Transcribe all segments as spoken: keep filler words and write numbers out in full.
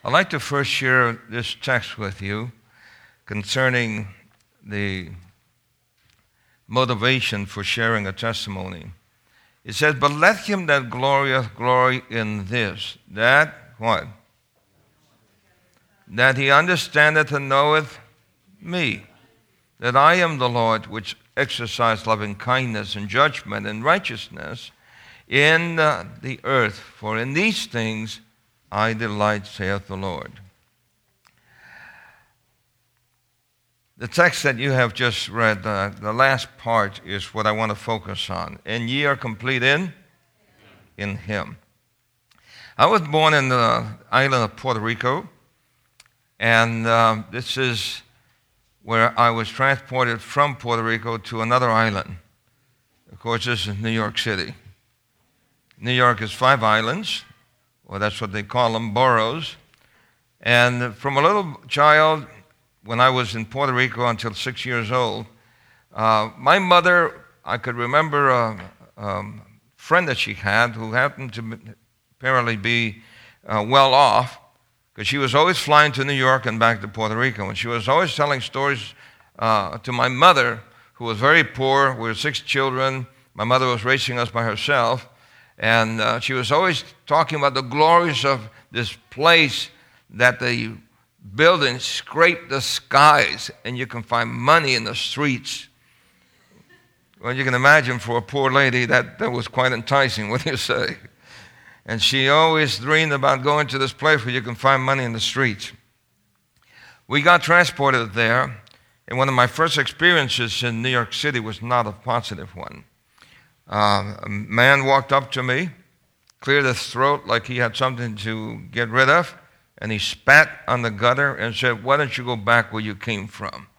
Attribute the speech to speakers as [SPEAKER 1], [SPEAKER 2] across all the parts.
[SPEAKER 1] I'd like to first share this text with you concerning the motivation for sharing a testimony. It says, "But let him that glorieth glory in this, that," what? "That he understandeth and knoweth me, that I am the Lord, which exercise loving kindness and judgment and righteousness in uh, the earth. For in these things I delight, saith the Lord." The text that you have just read, uh, the last part is what I want to focus on. "And ye are complete in? In him." I was born in the island of Puerto Rico, and uh, this is where I was transported from Puerto Rico to another island. Of course, this is New York City. New York is five islands, or that's what they call them, boroughs. And from a little child, when I was in Puerto Rico until six years old, uh, my mother, I could remember a, a friend that she had who happened to apparently be uh, well off, because she was always flying to New York and back to Puerto Rico. And she was always telling stories uh, to my mother, who was very poor. We were six children. My mother was raising us by herself. And uh, she was always talking about the glories of this place, that the buildings scrape the skies and you can find money in the streets. Well, you can imagine for a poor lady that, that was quite enticing, what do you say? And she always dreamed about going to this place where you can find money in the streets. We got transported there, and one of my first experiences in New York City was not a positive one. Uh, a man walked up to me, cleared his throat like he had something to get rid of, and he spat on the gutter and said, "Why don't you go back where you came from?"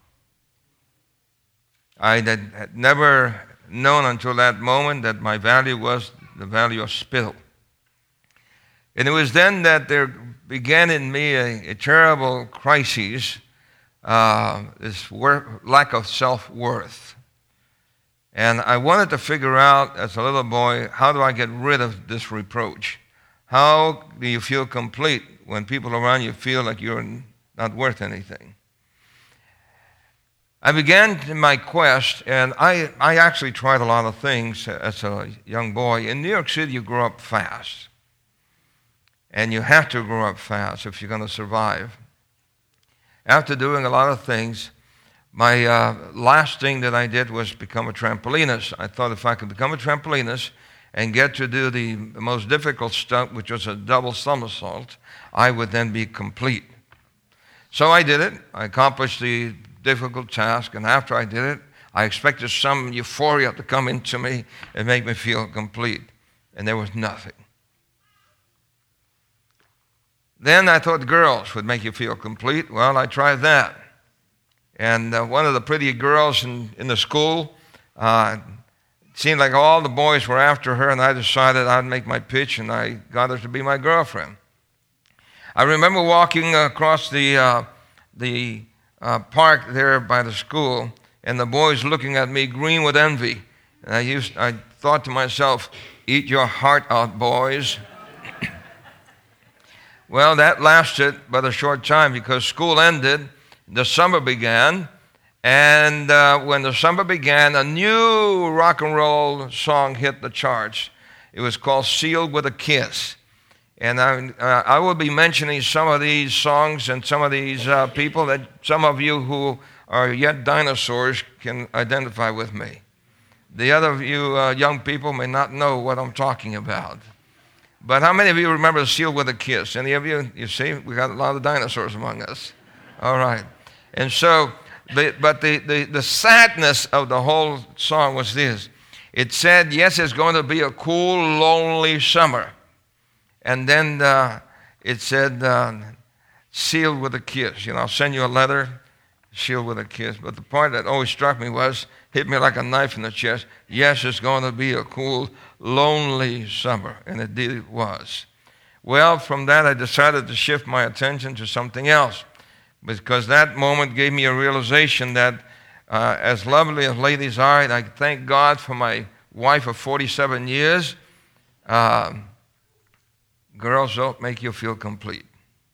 [SPEAKER 1] I had, had never known until that moment that my value was the value of spittle. And it was then that there began in me a, a terrible crisis, uh, this wor- lack of self-worth. And I wanted to figure out, as a little boy, how do I get rid of this reproach? How do you feel complete when people around you feel like you're not worth anything? I began my quest, and I, I actually tried a lot of things as a young boy. In New York City, you grow up fast. And you have to grow up fast if you're going to survive. After doing a lot of things, my uh, last thing that I did was become a trampolinist. I thought if I could become a trampolinist and get to do the most difficult stunt, which was a double somersault, I would then be complete. So I did it. I accomplished the difficult task, and after I did it, I expected some euphoria to come into me and make me feel complete. And there was nothing. Then I thought girls would make you feel complete. Well, I tried that. And uh, one of the pretty girls in, in the school, uh, it seemed like all the boys were after her, and I decided I'd make my pitch, and I got her to be my girlfriend. I remember walking across the, uh, the uh, park there by the school, and the boys looking at me green with envy. And I, used, I thought to myself, "Eat your heart out, boys." Well, that lasted but a short time, because school ended, the summer began, and uh, when the summer began, a new rock and roll song hit the charts. It was called "Sealed with a Kiss." And I, uh, I will be mentioning some of these songs and some of these uh, people that some of you who are yet dinosaurs can identify with me. The other of you uh, young people may not know what I'm talking about. But how many of you remember "Sealed with a Kiss"? Any of you? You see, we got a lot of dinosaurs among us. All right. And so, the, but the, the, the sadness of the whole song was this. It said, yes, it's going to be a cool, lonely summer. And then uh, it said, uh, "Sealed with a kiss." You know, I'll send you a letter, sealed with a kiss. But the part that always struck me was, hit me like a knife in the chest. Yes, it's going to be a cool, lonely summer. And indeed it was. Well, from that I decided to shift my attention to something else, because that moment gave me a realization that uh, as lovely as ladies are, and I thank God for my wife of forty-seven years, uh, girls don't make you feel complete.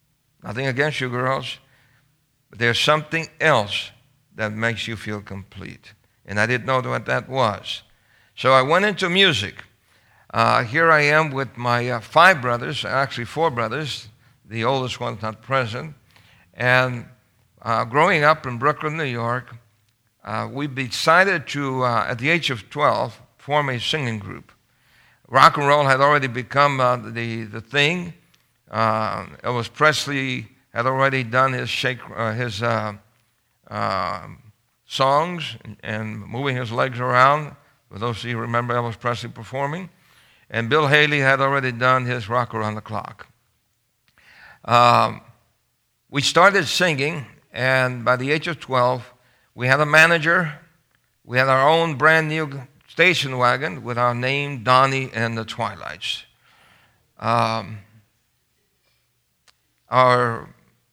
[SPEAKER 1] Nothing against you girls. But there's something else that makes you feel complete. And I didn't know what that was. So I went into music. Uh, here I am with my uh, five brothers, actually four brothers. The oldest one's not present. And uh, growing up in Brooklyn, New York, uh, we decided to, uh, at the age of twelve, form a singing group. Rock and roll had already become uh, the, the thing. Uh, Elvis Presley had already done his, shake, uh, his uh, uh, songs and, and moving his legs around. For those of you who remember Elvis Presley performing. And Bill Haley had already done his Rock Around the Clock. Um, we started singing, and by the age of twelve, we had a manager. We had our own brand new station wagon with our name, Donnie and the Twilights. Um, our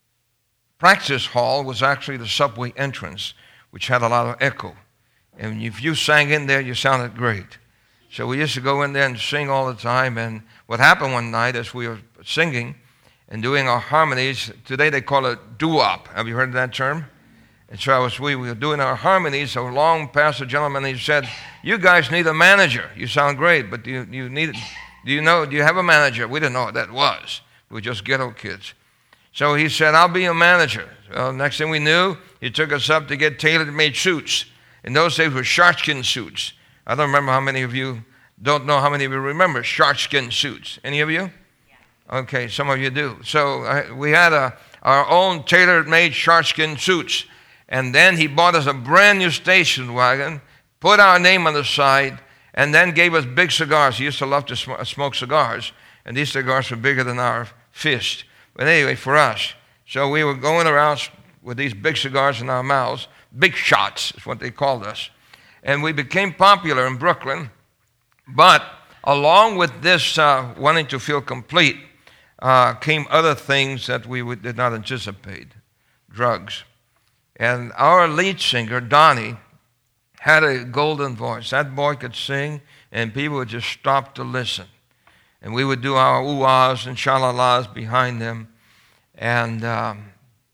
[SPEAKER 1] practice hall was actually the subway entrance, which had a lot of echo. And if you sang in there, you sounded great. So we used to go in there and sing all the time. And what happened one night as we were singing and doing our harmonies, today they call it doo-wop. Have you heard that term? And so I was, we were doing our harmonies, so along past a gentleman, he said, you guys need a manager. You sound great, but do you, you need, do you know, do you have a manager? We didn't know what that was. We were just ghetto kids. So he said, I'll be your manager. Well, next thing we knew, he took us up to get tailor-made suits. In those days were sharkskin suits. I don't remember how many of you, don't know how many of you remember sharkskin suits. Any of you? Yeah. Okay, some of you do. So uh, we had a, our own tailor-made sharkskin suits. And then he bought us a brand new station wagon, put our name on the side, and then gave us big cigars. He used to love to sm- smoke cigars, and these cigars were bigger than our fist. But anyway, for us. So we were going around with these big cigars in our mouths. Big shots is what they called us. And we became popular in Brooklyn. But along with this uh, wanting to feel complete uh, came other things that we would, did not anticipate. Drugs. And our lead singer, Donnie, had a golden voice. That boy could sing, and people would just stop to listen. And we would do our ooh-ahs and sha-la-las behind him. And um,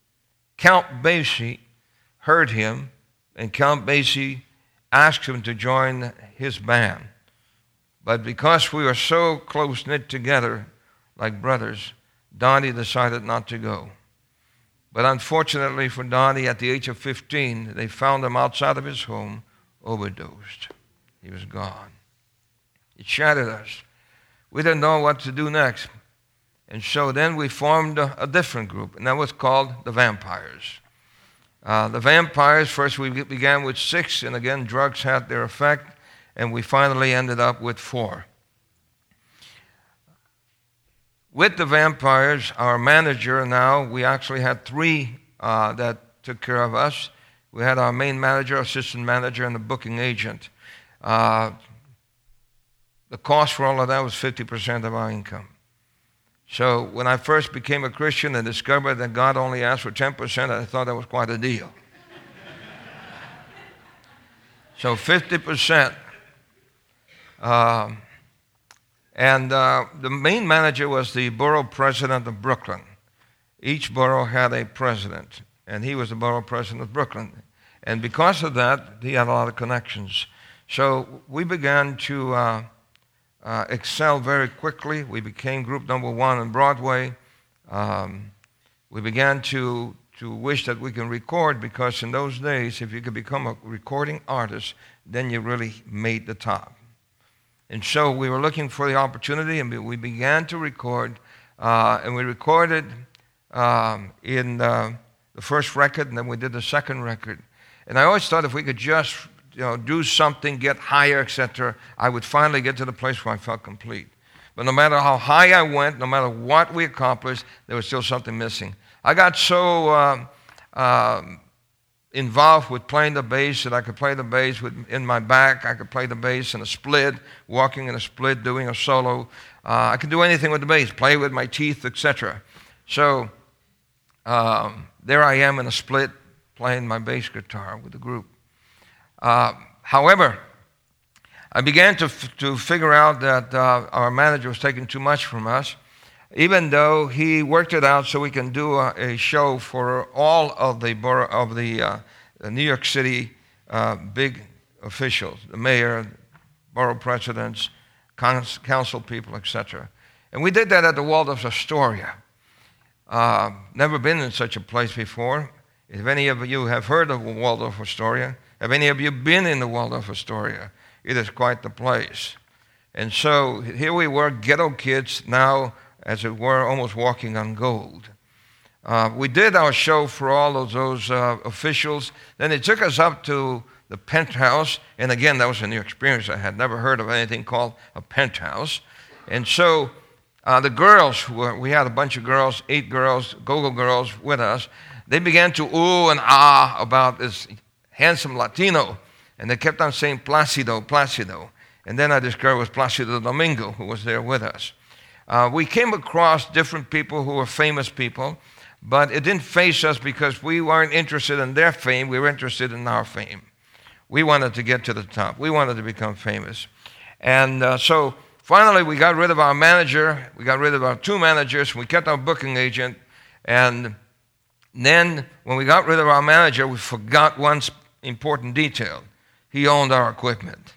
[SPEAKER 1] Count Basie heard him, and Count Basie asked him to join his band. But because we were so close-knit together, like brothers, Donnie decided not to go. But unfortunately for Donnie, at the age of fifteen, they found him outside of his home, overdosed. He was gone. It shattered us. We didn't know what to do next. And so then we formed a, a different group, and that was called the Vampires. Uh, the Vampires, first we began with six, and again, drugs had their effect, and we finally ended up with four. With the Vampires, our manager now, we actually had three uh, that took care of us. We had our main manager, assistant manager, and the booking agent. Uh, the cost for all of that was fifty percent of our income. So when I first became a Christian and discovered that God only asked for ten percent, I thought that was quite a deal. So fifty percent. Um, and uh, the main manager was the borough president of Brooklyn. Each borough had a president, and he was the borough president of Brooklyn. And because of that, he had a lot of connections. So we began to uh, uh, excel very quickly. We became group number one on Broadway. Um, we began to, to wish that we can record, because in those days, if you could become a recording artist, then you really made the top. And so we were looking for the opportunity, and we began to record. Uh, and we recorded um, in uh, the first record, and then we did the second record. And I always thought if we could just, you know, do something, get higher, et cetera, I would finally get to the place where I felt complete. But no matter how high I went, no matter what we accomplished, there was still something missing. I got so uh, uh, involved with playing the bass that I could play the bass with, in my back. I could play the bass in a split, walking in a split, doing a solo. Uh, I could do anything with the bass, play with my teeth, et cetera. So um, there I am in a split, playing my bass guitar with the group. Uh, however, I began to f- to figure out that uh, our manager was taking too much from us. even though he worked it out so we can do a, a show for all of the borough, of the, uh, the New York City uh, big officials, the mayor, borough presidents, council people, et cetera. And we did that at the Waldorf Astoria. Uh, never been in such a place before. If any of you have heard of Waldorf Astoria, have any of you been in the Waldorf Astoria? It is quite the place. And so here we were, ghetto kids, now, as it were, almost walking on gold. Uh, we did our show for all of those uh, officials. Then they took us up to the penthouse. And again, that was a new experience. I had never heard of anything called a penthouse. And so uh, the girls, were, we had a bunch of girls, eight girls, go-go girls with us. They began to ooh and ah about this handsome Latino. And they kept on saying Placido, Placido. And then I discovered it was Placido Domingo who was there with us. Uh, we came across different people who were famous people, but it didn't faze us because we weren't interested in their fame. We were interested in our fame. We wanted to get to the top. We wanted to become famous. And uh, so finally we got rid of our manager. We got rid of our two managers. We kept our booking agent. And then when we got rid of our manager, we forgot one important detail. He owned our equipment.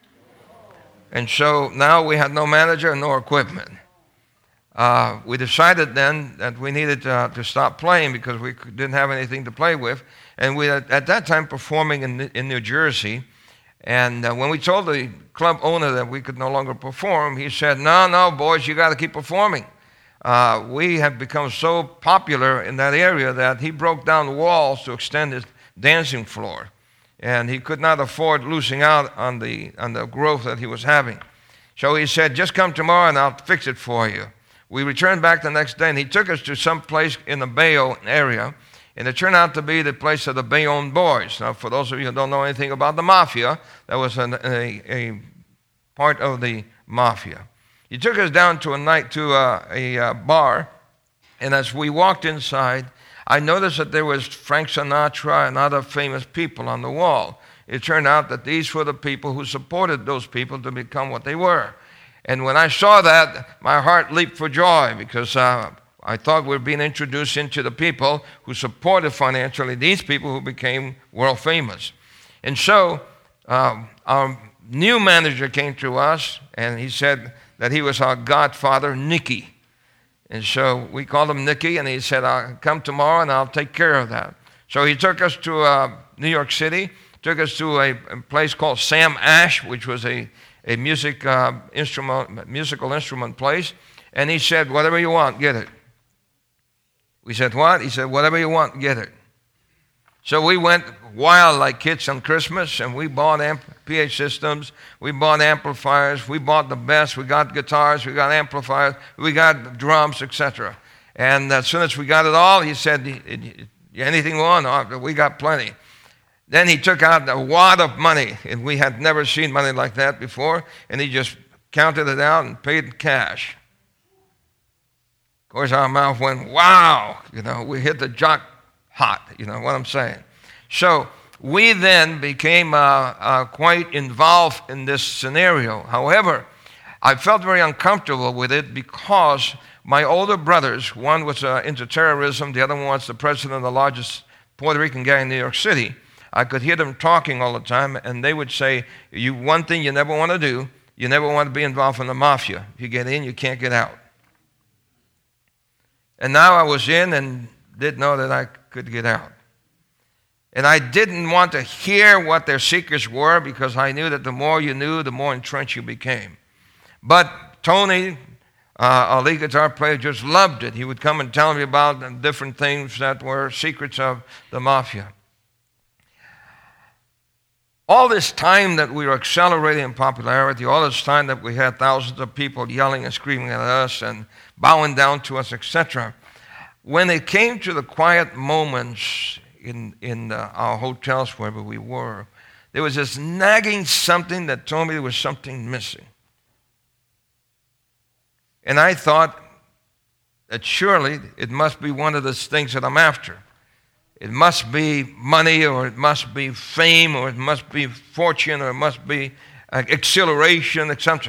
[SPEAKER 1] And so now we had no manager and no equipment. Uh, we decided then that we needed uh, to stop playing because we didn't have anything to play with. And we were at that time performing in, in New Jersey. And uh, when we told the club owner that we could no longer perform, he said, no, no, boys, you got to keep performing. Uh, we have become so popular in that area that he broke down walls to extend his dancing floor. And he could not afford losing out on the, on the growth that he was having. So he said, just come tomorrow and I'll fix it for you. We returned back the next day, and he took us to some place in the Bayonne area, and it turned out to be the place of the Bayonne Boys. Now, for those of you who don't know anything about the Mafia, that was an, a, a part of the Mafia. He took us down to a night to a, a, a bar, and as we walked inside, I noticed that there was Frank Sinatra and other famous people on the wall. It turned out that these were the people who supported those people to become what they were. And when I saw that, my heart leaped for joy because uh, I thought we were being introduced into the people who supported financially these people who became world famous. And so um, our new manager came to us, and he said that he was our godfather, Nicky. And so we called him Nicky, and he said, I'll come tomorrow and I'll take care of that. So he took us to uh, New York City, took us to a, a place called Sam Ash, which was a a music uh, instrument, musical instrument place, and he said, whatever you want, get it. We said, what? He said, whatever you want, get it. So we went wild like kids on Christmas, and we bought amp- P A systems, we bought amplifiers, we bought the best, we got guitars, we got amplifiers, we got drums, et cetera. And as soon as we got it all, he said, anything you want? We got plenty. Then he took out a wad of money, and we had never seen money like that before, and he just counted it out and paid in cash. Of course, our mouth went, wow, you know, we hit the jackpot, you know what I'm saying. So we then became uh, uh, quite involved in this scenario. However, I felt very uncomfortable with it because my older brothers, one was uh, into terrorism, the other one was the president of the largest Puerto Rican gang in New York City. I could hear them talking all the time, and they would say, "You one thing you never want to do, you never want to be involved in the mafia. If you get in, you can't get out." And now I was in and didn't know that I could get out. And I didn't want to hear what their secrets were because I knew that the more you knew, the more entrenched you became. But Tony, uh, our lead guitar player, just loved it. He would come and tell me about different things that were secrets of the mafia. All this time that we were accelerating in popularity, all this time that we had thousands of people yelling and screaming at us and bowing down to us, et cetera, when it came to the quiet moments in, in uh, our hotels, wherever we were, there was this nagging something that told me there was something missing. And I thought that surely it must be one of those things that I'm after. It must be money, or it must be fame, or it must be fortune, or it must be uh, exhilaration, et cetera. But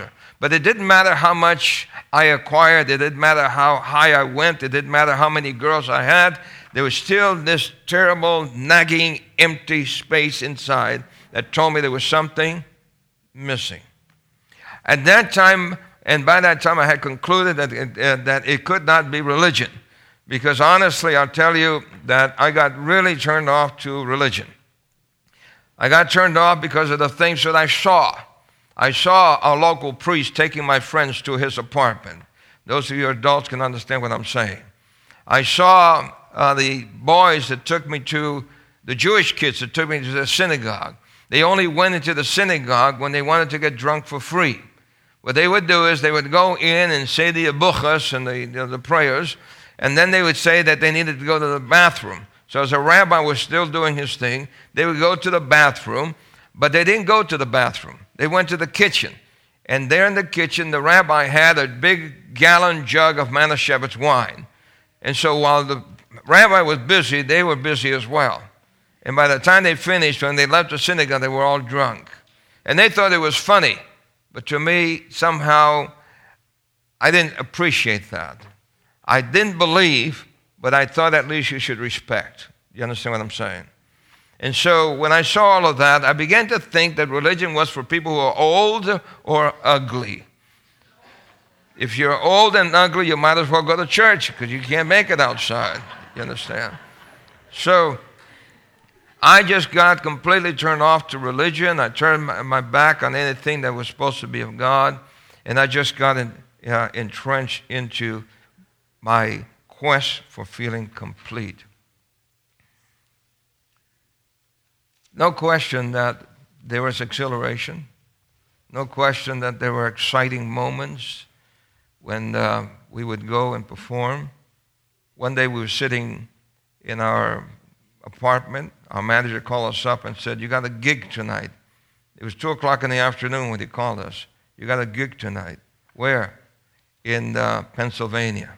[SPEAKER 1] But it didn't matter how much I acquired. It didn't matter how high I went. It didn't matter how many girls I had. There was still this terrible, nagging, empty space inside that told me there was something missing. At that time, and by that time I had concluded that it, uh, that it could not be religion. Because honestly, I'll tell you that I got really turned off to religion. I got turned off because of the things that I saw. I saw a local priest taking my friends to his apartment. Those of you adults can understand what I'm saying. I saw uh, the boys that took me to, the Jewish kids that took me to the synagogue. They only went into the synagogue when they wanted to get drunk for free. What they would do is they would go in and say the abuchas and the, you know, the prayers, and then they would say that they needed to go to the bathroom. So as a rabbi was still doing his thing, they would go to the bathroom, but they didn't go to the bathroom. They went to the kitchen. And there in the kitchen, the rabbi had a big gallon jug of Manischewitz wine. And so while the rabbi was busy, they were busy as well. And by the time they finished, when they left the synagogue, they were all drunk. And they thought it was funny. But to me, somehow, I didn't appreciate that. I didn't believe, but I thought at least you should respect. You understand what I'm saying? And so when I saw all of that, I began to think that religion was for people who are old or ugly. If you're old and ugly, you might as well go to church because you can't make it outside. You understand? So I just got completely turned off to religion. I turned my back on anything that was supposed to be of God, and I just got in, uh, entrenched into my quest for feeling complete. No question that there was exhilaration. No question that there were exciting moments when uh, we would go and perform. One day we were sitting in our apartment. Our manager called us up and said, "You got a gig tonight." It was two o'clock in the afternoon when he called us. "You got a gig tonight." Where? In uh, Pennsylvania.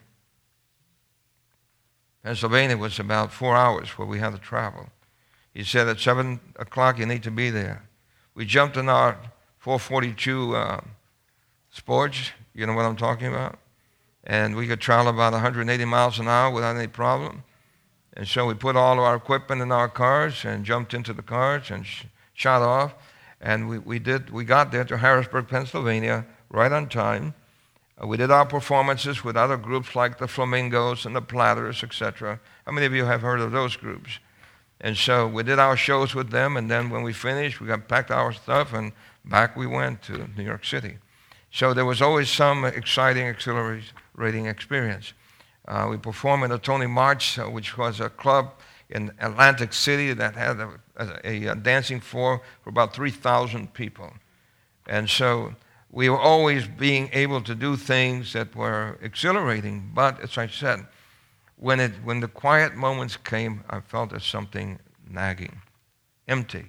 [SPEAKER 1] Pennsylvania was about four hours where we had to travel. He said, "At seven o'clock, you need to be there." We jumped in our four forty-two uh, Sports, you know what I'm talking about? And we could travel about one hundred eighty miles an hour without any problem. And so we put all of our equipment in our cars and jumped into the cars and sh- shot off. And we, we did. We got there to Harrisburg, Pennsylvania, right on time. Uh, we did our performances with other groups like the Flamingos and the Platters, et cetera. How many of you have heard of those groups? And so we did our shows with them, and then when we finished, we got packed our stuff, and back we went to New York City. So there was always some exciting, exhilarating experience. Uh, we performed in the Tony March, uh, which was a club in Atlantic City that had a, a, a dancing floor for about three thousand people. And so we were always being able to do things that were exhilarating, but as I said, when it when the quiet moments came, I felt there's something nagging, empty.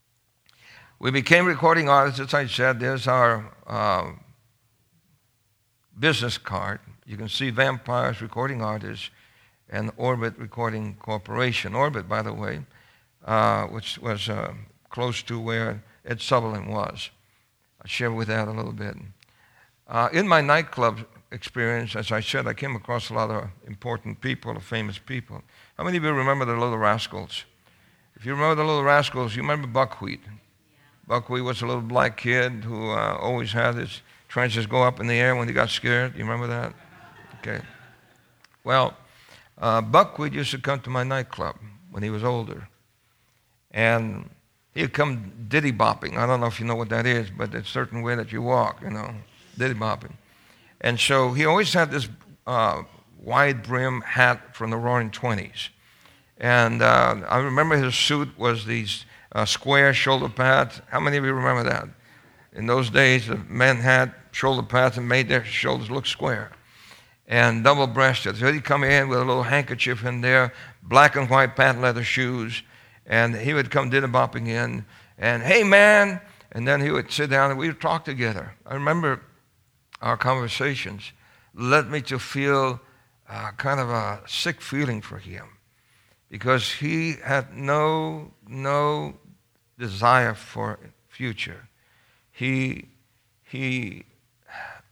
[SPEAKER 1] We became recording artists, as I said. There's our uh, business card. You can see Vampires Recording Artists and Orbit Recording Corporation. Orbit, by the way, uh, which was uh, close to where Ed Sutherland was. I'll share with that a little bit. Uh, in my nightclub experience, as I said, I came across a lot of important people, famous people. How many of you remember the Little Rascals? If you remember the Little Rascals, you remember Buckwheat. Yeah. Buckwheat was a little black kid who uh, always had his trenches go up in the air when he got scared. You remember that? Okay. Well, uh, Buckwheat used to come to my nightclub when he was older. And he'd come diddy bopping. I don't know if you know what that is, but it's a certain way that you walk, you know, diddy bopping. And so he always had this uh, wide brim hat from the Roaring Twenties. And uh, I remember his suit was these uh, square shoulder pads. How many of you remember that? In those days, the men had shoulder pads and made their shoulders look square. And double-breasted. So he'd come in with a little handkerchief in there, black and white patent leather shoes, and he would come diddy bopping in, and, "Hey, man," and then he would sit down and we would talk together. I remember our conversations led me to feel uh, kind of a sick feeling for him because he had no, no desire for future. He, he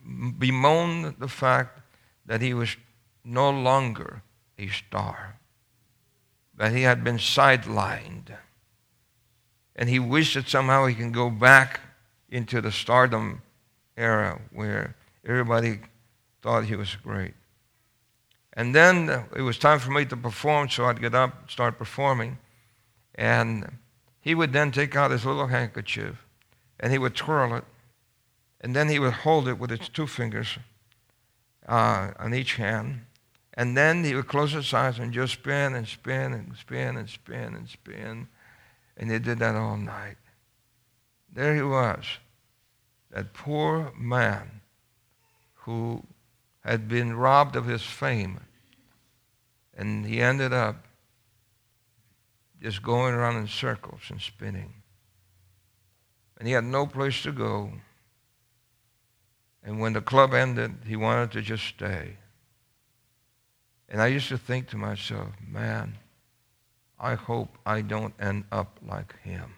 [SPEAKER 1] bemoaned the fact that he was no longer a star, that he had been sidelined. And he wished that somehow he can go back into the stardom era where everybody thought he was great. And then it was time for me to perform, so I'd get up, start performing. And he would then take out his little handkerchief, and he would twirl it, and then he would hold it with his two fingers uh, on each hand, and then he would close his eyes and just spin and spin and spin and spin and spin, and he did that all night. There he was, that poor man who had been robbed of his fame, and he ended up just going around in circles and spinning. And he had no place to go. And when the club ended, he wanted to just stay. And I used to think to myself, man, I hope I don't end up like him.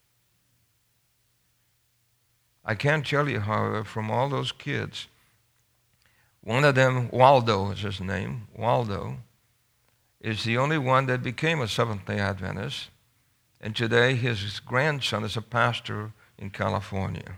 [SPEAKER 1] I can't tell you, however, from all those kids, one of them, Waldo is his name, Waldo, is the only one that became a Seventh-day Adventist. And today his grandson is a pastor in California.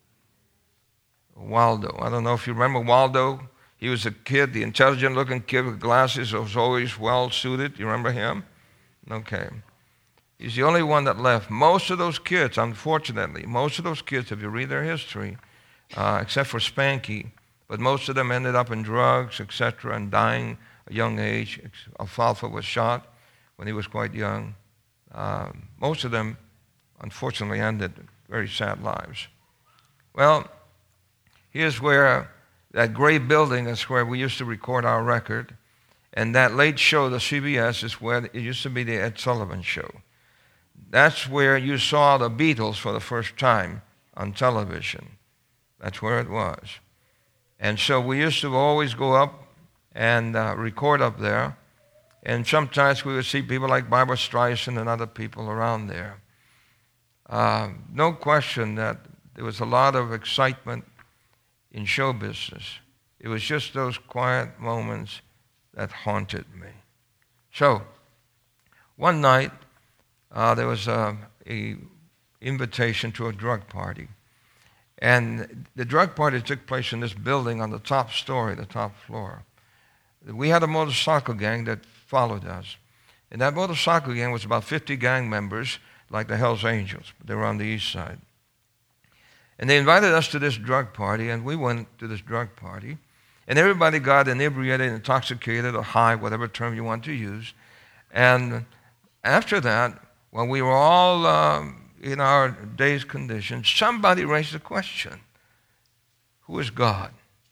[SPEAKER 1] Waldo. I don't know if you remember Waldo. He was a kid, the intelligent-looking kid with glasses, was always well-suited. You remember him? Okay. He's the only one that left. Most of those kids, unfortunately, most of those kids, if you read their history, uh, except for Spanky, but most of them ended up in drugs, et cetera, and dying at a young age. Alfalfa was shot when he was quite young. Uh, most of them, unfortunately, ended very sad lives. Well, here's where that gray building is where we used to record our record. And that late show, the C B S, is where it used to be the Ed Sullivan Show. That's where you saw the Beatles for the first time on television. That's where it was. And so we used to always go up and uh, record up there. And sometimes we would see people like Barbra Streisand and other people around there. Uh, no question that there was a lot of excitement in show business. It was just those quiet moments that haunted me. So, one night, uh, there was a, a invitation to a drug party. And the drug party took place in this building on the top story, the top floor. We had a motorcycle gang that followed us. And that motorcycle gang was about fifty gang members, like the Hells Angels. They were on the east side. And they invited us to this drug party, and we went to this drug party. And everybody got inebriated, intoxicated, or high, whatever term you want to use. And after that, when we were all um, in our dazed condition, somebody raised the question, who is God?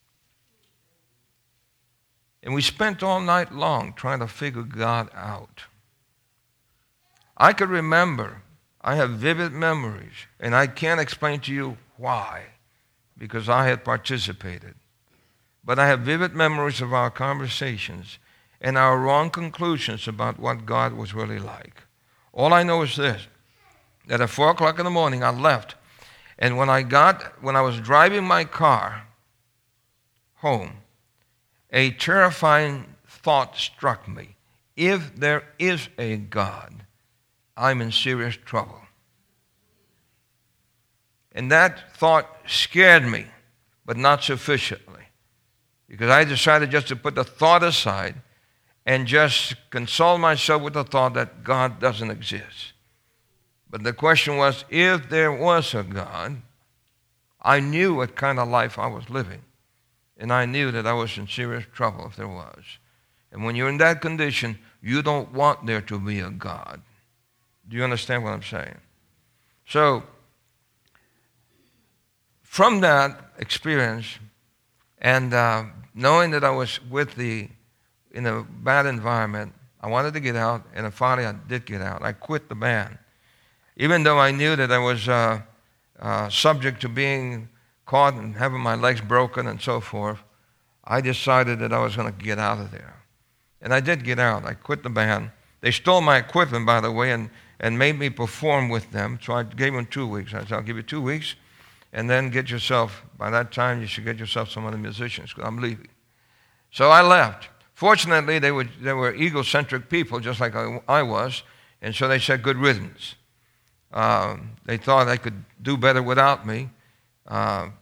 [SPEAKER 1] And we spent all night long trying to figure God out. I could remember, I have vivid memories, and I can't explain to you why, because I had participated. But I have vivid memories of our conversations and our wrong conclusions about what God was really like. All I know is this, that at four o'clock in the morning I left, and when I got, when I was driving my car home, a terrifying thought struck me. If there is a God, I'm in serious trouble. And that thought scared me, but not sufficiently. Because I decided just to put the thought aside and just console myself with the thought that God doesn't exist. But the question was, if there was a God, I knew what kind of life I was living. And I knew that I was in serious trouble if there was. And when you're in that condition, you don't want there to be a God. Do you understand what I'm saying? So, from that experience, and uh, knowing that I was with the, in a bad environment, I wanted to get out, and finally I did get out. I quit the band. Even though I knew that I was uh, uh, subject to being caught and having my legs broken and so forth, I decided that I was going to get out of there. And I did get out. I quit the band. They stole my equipment, by the way, and, and made me perform with them. So I gave them two weeks. I said, I'll give you two weeks. and then get yourself, by that time, you should get yourself some other musicians, because I'm leaving. So I left. Fortunately, they were, they were egocentric people, just like I, I was, and so they said, good riddance. Um, they thought they could do better without me. Uh,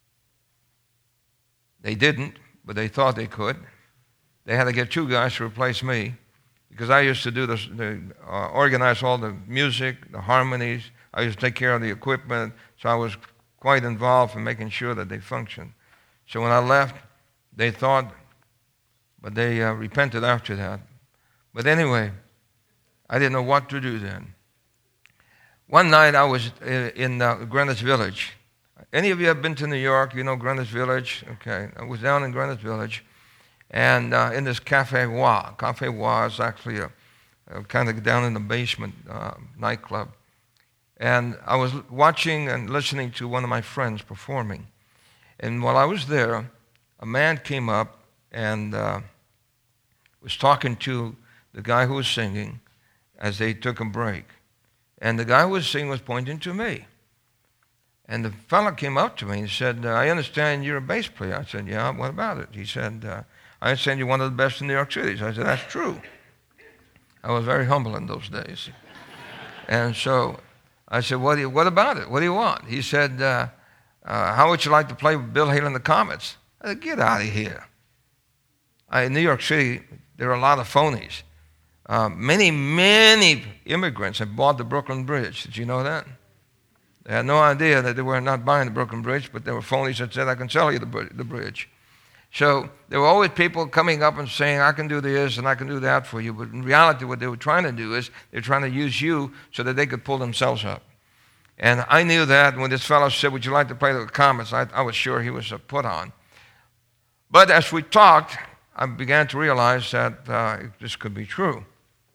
[SPEAKER 1] they didn't, but they thought they could. They had to get two guys to replace me, because I used to do the, the uh, organize all the music, the harmonies. I used to take care of the equipment, so I was quite involved in making sure that they functioned. So when I left, they thought, but they uh, repented after that. But anyway, I didn't know what to do then. One night I was in uh, Greenwich Village. Any of you have been to New York? You know Greenwich Village? Okay, I was down in Greenwich Village, and uh, in this Cafe Wa. Cafe Wa is actually a, a kind of down in the basement uh, nightclub. And I was watching and listening to one of my friends performing. And while I was there, a man came up and uh, was talking to the guy who was singing as they took a break. And the guy who was singing was pointing to me. And the fellow came up to me and said, I understand you're a bass player. I said, yeah, what about it? He said, uh, I understand you're one of the best in New York City. So I said, that's true. I was very humble in those days. And so I said, what, do you, what about it? What do you want? He said, uh, uh, how would you like to play with Bill Haley and the Comets? I said, get out of here. I, in New York City, there are a lot of phonies. Uh, many, many immigrants have bought the Brooklyn Bridge. Did you know that? They had no idea that they were not buying the Brooklyn Bridge, but there were phonies that said, I can sell you the, the bridge. So there were always people coming up and saying, I can do this and I can do that for you. But in reality, what they were trying to do is they're trying to use you so that they could pull themselves up. And I knew that when this fellow said, would you like to play the Comets? I, I was sure he was a put on. But as we talked, I began to realize that uh, this could be true.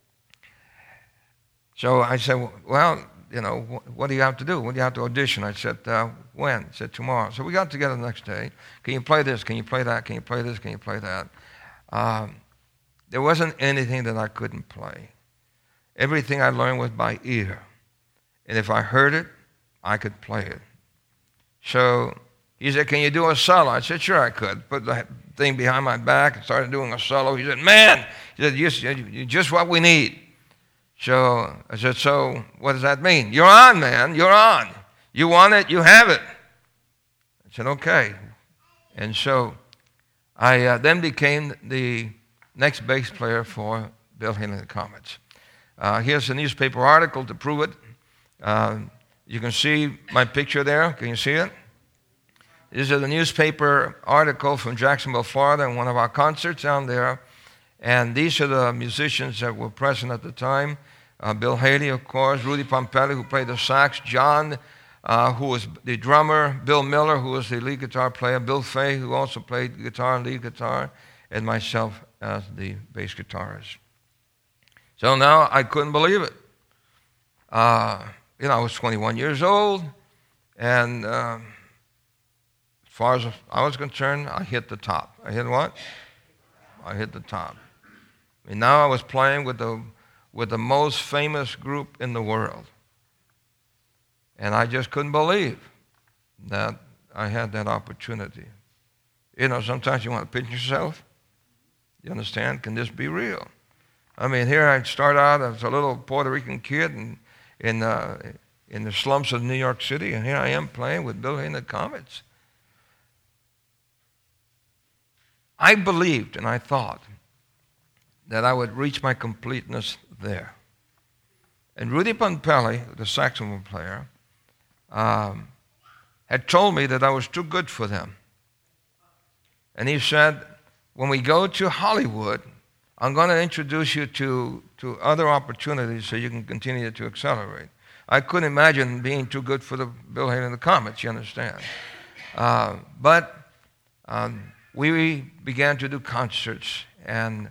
[SPEAKER 1] So I said, well, you know, what do you have to do? What do you have to audition? I said, uh, when? He said, tomorrow. So we got together the next day. Can you play this? Can you play that? Can you play this? Can you play that? Um, there wasn't anything that I couldn't play. Everything I learned was by ear. And if I heard it, I could play it. So he said, can you do a solo? I said, sure I could. Put the thing behind my back and started doing a solo. He said, man, he said, you're just what we need. So I said, so what does that mean? You're on, man. You're on. You want it, you have it. I said, okay. And so I uh, then became the next bass player for Bill Haley and the Comets. Uh, here's a newspaper article to prove it. Uh, you can see my picture there. Can you see it? This is a newspaper article from Jacksonville, Florida, in one of our concerts down there. And these are the musicians that were present at the time. Uh, Bill Haley, of course, Rudy Pompelli, who played the sax, John, uh, who was the drummer, Bill Miller, who was the lead guitar player, Bill Fay, who also played guitar and lead guitar, and myself as the bass guitarist. So now I couldn't believe it. Uh, you know, I was twenty-one years old, and uh, as far as I was concerned, I hit the top. I hit what? I hit the top. And now I was playing with the with the most famous group in the world. And I just couldn't believe that I had that opportunity. You know, sometimes you want to pinch yourself. You understand? Can this be real? I mean, here I start out as a little Puerto Rican kid in, in, uh, in the slums of New York City, and here I am playing with Bill Haley and the Comets. I believed and I thought that I would reach my completeness there. And Rudy Pompelli, the saxophone player, um, had told me that I was too good for them. And he said, when we go to Hollywood, I'm going to introduce you to, to other opportunities so you can continue to accelerate. I couldn't imagine being too good for the Bill Haley and the Comets, you understand. Uh, but um, we began to do concerts, and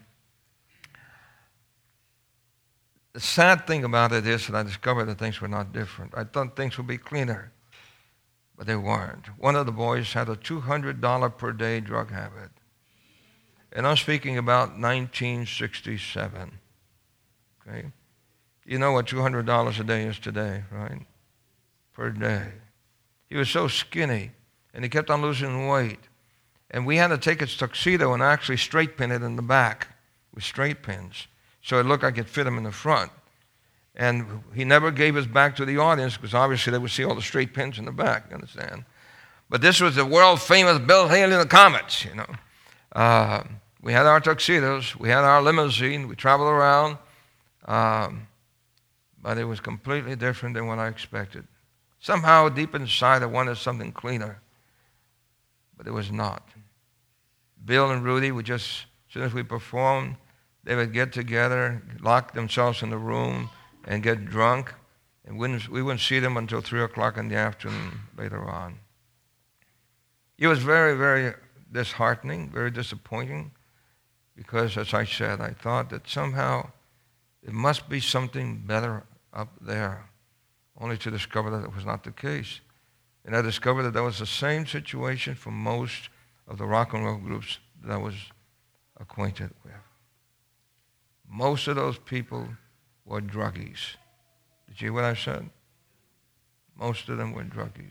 [SPEAKER 1] the sad thing about it is that I discovered that things were not different. I thought things would be cleaner, but they weren't. One of the boys had a two hundred dollars per day drug habit. And I'm speaking about nineteen sixty-seven. Okay? You know what two hundred dollars a day is today, right? Per day. He was so skinny, and he kept on losing weight. And we had to take his tuxedo and actually straight pin it in the back with straight pins, so it looked like it fit him in the front. And he never gave his back to the audience because obviously they would see all the straight pins in the back, you understand? But this was the world-famous Bill Haley and the Comets, you know. Uh, we had our tuxedos, we had our limousine, we traveled around, um, but it was completely different than what I expected. Somehow, deep inside, I wanted something cleaner, but it was not. Bill and Rudy would just, as soon as we performed, they would get together, lock themselves in the room, and get drunk, and wouldn't, we wouldn't see them until three o'clock in the afternoon later on. It was very, very disheartening, very disappointing, because, as I said, I thought that somehow it must be something better up there, only to discover that it was not the case. And I discovered that that was the same situation for most of the rock and roll groups that I was acquainted with. Most of those people were druggies. Did you hear what I said? Most of them were druggies.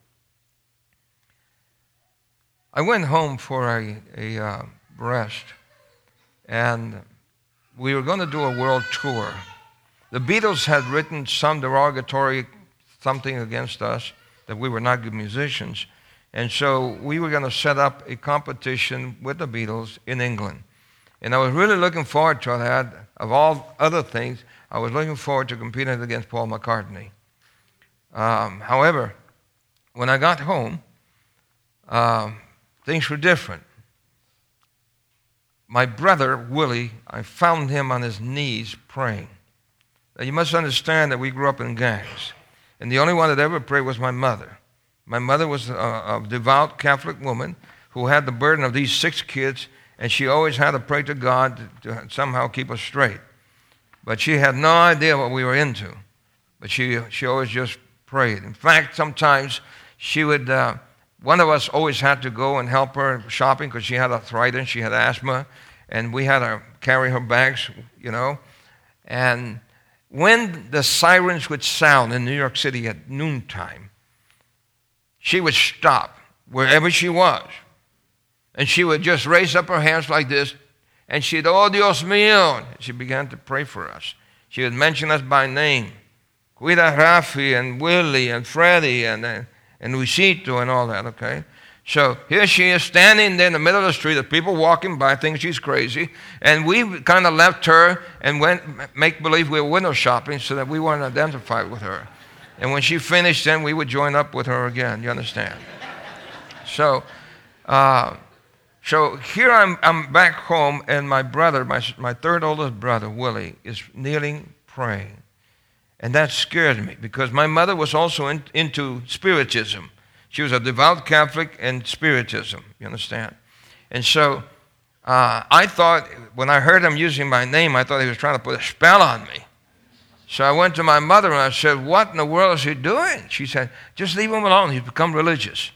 [SPEAKER 1] I went home for a, a uh, rest, and we were going to do a world tour. The Beatles had written some derogatory something against us, that we were not good musicians, and so we were going to set up a competition with the Beatles in England. And I was really looking forward to that. Of all other things, I was looking forward to competing against Paul McCartney. Um, however, when I got home, uh, things were different. My brother, Willie, I found him on his knees praying. Now, you must understand that we grew up in gangs, and the only one that ever prayed was my mother. My mother was a, a devout Catholic woman who had the burden of these six kids, and she always had to pray to God to, to somehow keep us straight. But she had no idea what we were into. But she she always just prayed. In fact, sometimes she would, uh, one of us always had to go and help her shopping because she had arthritis, she had asthma, and we had to carry her bags, you know. And when the sirens would sound in New York City at noontime, she would stop wherever she was. And she would just raise up her hands like this, and she'd, oh, Dios mío. She began to pray for us. She would mention us by name. Cuida Rafi and Willie and Freddie and, uh, and Luisito and all that, okay? So here she is standing there in the middle of the street, the people walking by think she's crazy, and we kind of left her and went make believe we were window shopping so that we weren't identified with her. And when she finished, then we would join up with her again, you understand? So... Uh, So here I'm, I'm back home, and my brother, my, my third oldest brother, Willie, is kneeling praying. And that scared me because my mother was also in, into Spiritism. She was a devout Catholic and Spiritism, you understand? And so uh, I thought, when I heard him using my name, I thought he was trying to put a spell on me. So I went to my mother and I said, what in the world is he doing? She said, just leave him alone. He's become religious.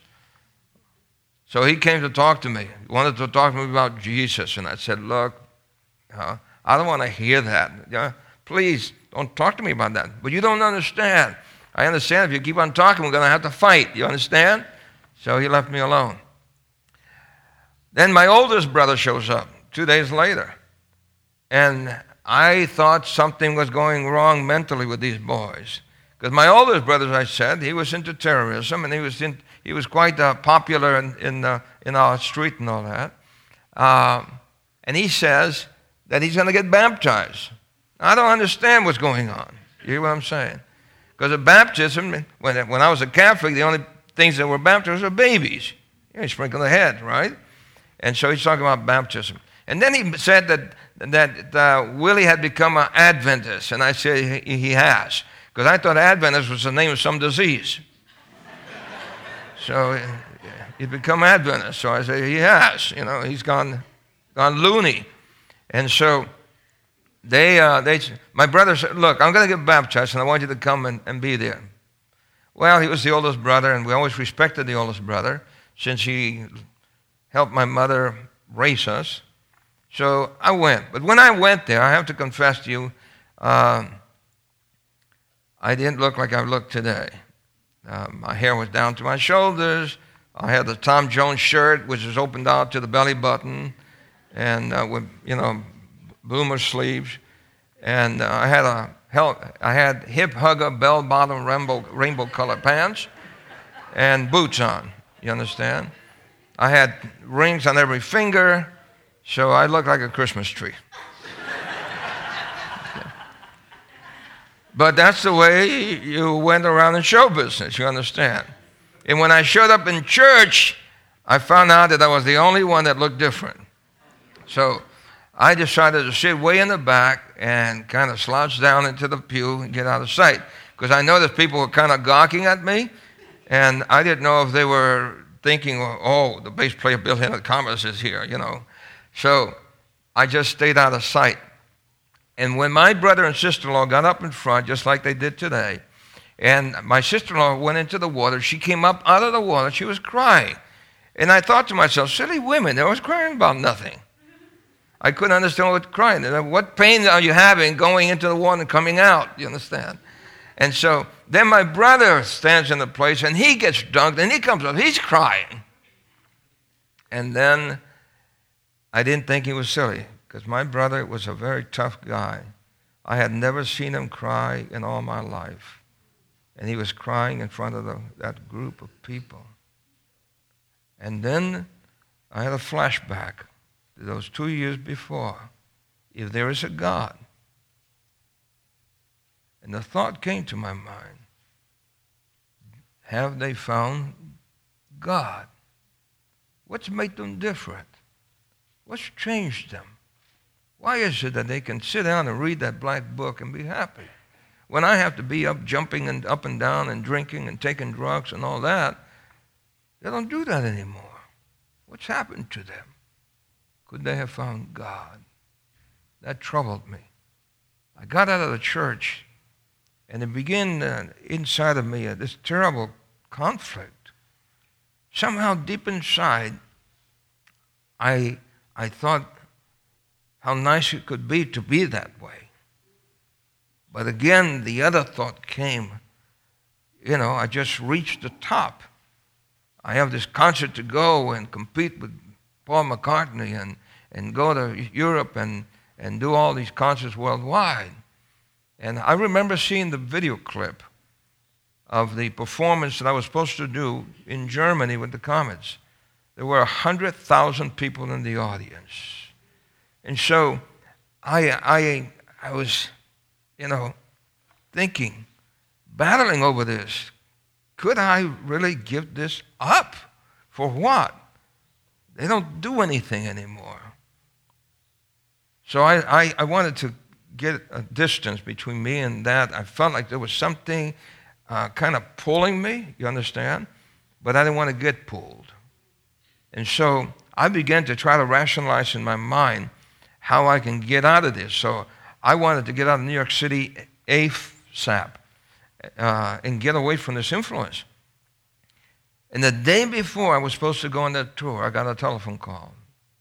[SPEAKER 1] So he came to talk to me. He wanted to talk to me about Jesus. And I said, look, uh, I don't want to hear that. Yeah? Please, don't talk to me about that. But you don't understand. I understand if you keep on talking, we're going to have to fight. You understand? So he left me alone. Then my oldest brother shows up two days later. And I thought something was going wrong mentally with these boys. Because my oldest brother, as I said, he was into terrorism, and he was in, he was quite uh, popular in in, uh, in our street and all that. Um, and he says that he's going to get baptized. I don't understand what's going on. You hear what I'm saying? Because at baptism, when when I was a Catholic, the only things that were baptized were babies. You know, you sprinkle the head, right? And so he's talking about baptism. And then he said that that uh, Willie had become an Adventist, and I said he, he has. Because I thought Adventist was the name of some disease. So he'd become Adventist. So I said, he has. You know, he's gone gone loony. And so they, uh, they, my brother said, look, I'm going to get baptized, and I want you to come and, and be there. Well, he was the oldest brother, and we always respected the oldest brother since he helped my mother raise us. So I went. But when I went there, I have to confess to you, uh, I didn't look like I look today. Uh, my hair was down to my shoulders. I had the Tom Jones shirt, which was opened out to the belly button, and uh, with you know bloomer sleeves. And uh, I had a I had hip hugger, bell bottom, rainbow rainbow colored pants, and boots on. You understand? I had rings on every finger, so I looked like a Christmas tree. But that's the way you went around in show business, you understand? And when I showed up in church, I found out that I was the only one that looked different. So I decided to sit way in the back and kind of slouch down into the pew and get out of sight. Because I noticed people were kind of gawking at me, and I didn't know if they were thinking, oh, the bass player Bill Henry Thomas is here, you know. So I just stayed out of sight. And when my brother and sister-in-law got up in front, just like they did today, and my sister-in-law went into the water, she came up out of the water, she was crying. And I thought to myself, silly women, they was crying about nothing. I couldn't understand what crying. What pain are you having going into the water and coming out? You understand? And so then my brother stands in the place, and he gets dunked, and he comes up, he's crying. And then I didn't think he was silly, because my brother was a very tough guy. I had never seen him cry in all my life. And he was crying in front of the, that group of people. And then I had a flashback to those two years before. If there is a God. And the thought came to my mind, have they found God? What's made them different? What's changed them? Why is it that they can sit down and read that black book and be happy? When I have to be up jumping and up and down and drinking and taking drugs and all that, they don't do that anymore. What's happened to them? Could they have found God? That troubled me. I got out of the church, and it began uh, inside of me uh, this terrible conflict. Somehow deep inside, I, I thought how nice it could be to be that way. But again, the other thought came, you know, I just reached the top. I have this concert to go and compete with Paul McCartney and, and go to Europe and, and do all these concerts worldwide. And I remember seeing the video clip of the performance that I was supposed to do in Germany with the Comets. There were one hundred thousand people in the audience. And so I, I, I was, you know, thinking, battling over this. Could I really give this up? For what? They don't do anything anymore. So I, I, I wanted to get a distance between me and that. I felt like there was something uh, kind of pulling me, you understand? But I didn't want to get pulled. And so I began to try to rationalize in my mind how I can get out of this. So I wanted to get out of New York City ASAP uh, and get away from this influence. And the day before I was supposed to go on that tour, I got a telephone call.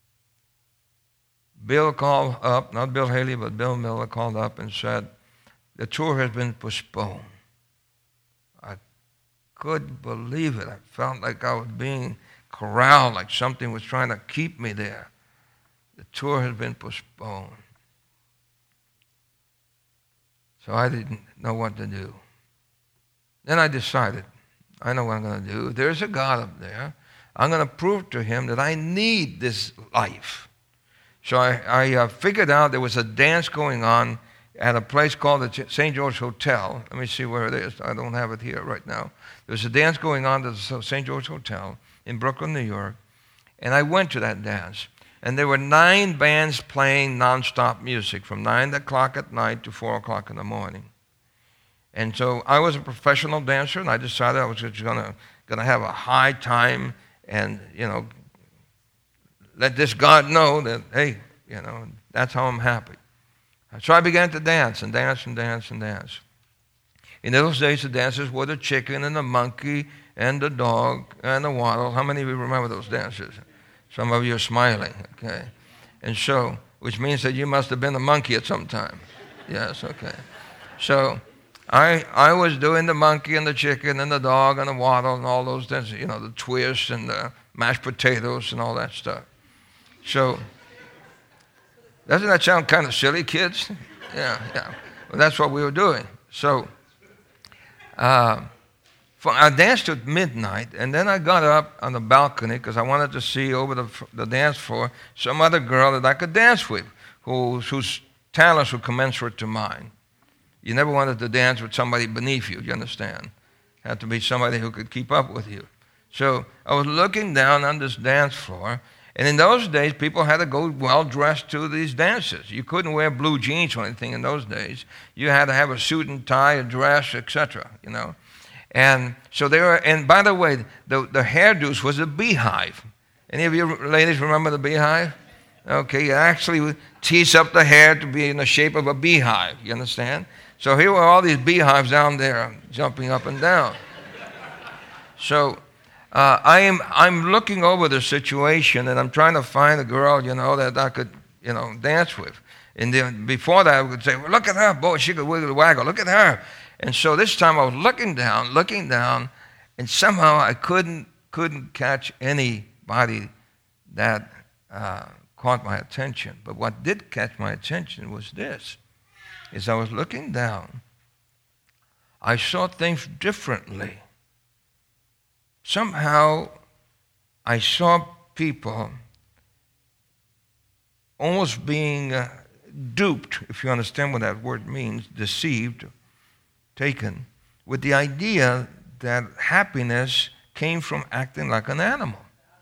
[SPEAKER 1] Bill called up, not Bill Haley, but Bill Miller called up and said, the tour has been postponed. I couldn't believe it. I felt like I was being corralled, like something was trying to keep me there. The tour has been postponed. So I didn't know what to do. Then I decided, I know what I'm going to do. There's a God up there. I'm going to prove to him that I need this life. So I, I uh, figured out there was a dance going on at a place called the Saint George Hotel. Let me see where it is. I don't have it here right now. There was a dance going on at the Saint George Hotel in Brooklyn, New York. And I went to that dance. And there were nine bands playing nonstop music from nine o'clock at night to four o'clock in the morning. And so I was a professional dancer, and I decided I was just gonna gonna have a high time, and you know, let this God know that hey, you know, that's how I'm happy. So I began to dance and dance and dance and dance. In those days, the dances were the chicken and the monkey and the dog and the waddle. How many of you remember those dances? Some of you are smiling, okay? And so, which means that you must have been a monkey at some time. Yes, okay. So I, I was doing the monkey and the chicken and the dog and the waddle and all those things, you know, the twist and the mashed potatoes and all that stuff. So, doesn't that sound kind of silly, kids? Yeah, yeah. Well, that's what we were doing. So, uh, I danced at midnight, and then I got up on the balcony because I wanted to see over the, the dance floor some other girl that I could dance with, who, whose talents were commensurate to mine. You never wanted to dance with somebody beneath you, you understand? It had to be somebody who could keep up with you. So I was looking down on this dance floor, and in those days, people had to go well-dressed to these dances. You couldn't wear blue jeans or anything in those days. You had to have a suit and tie, a dress, et cetera, you know. And so they were, and by the way, the, the hairdos was a beehive. Any of you ladies remember the beehive? Okay, you actually tease up the hair to be in the shape of a beehive, you understand? So here were all these beehives down there jumping up and down. So uh, I am, I'm looking over the situation, and I'm trying to find a girl, you know, that I could, you know, dance with. And then before that, I would say, well, look at her, boy, she could wiggle waggle, look at her. And so this time I was looking down, looking down, and somehow I couldn't couldn't catch anybody that uh, caught my attention. But what did catch my attention was this. As I was looking down, I saw things differently. Somehow I saw people almost being uh, duped, if you understand what that word means, deceived, taken, with the idea that happiness came from acting like an animal.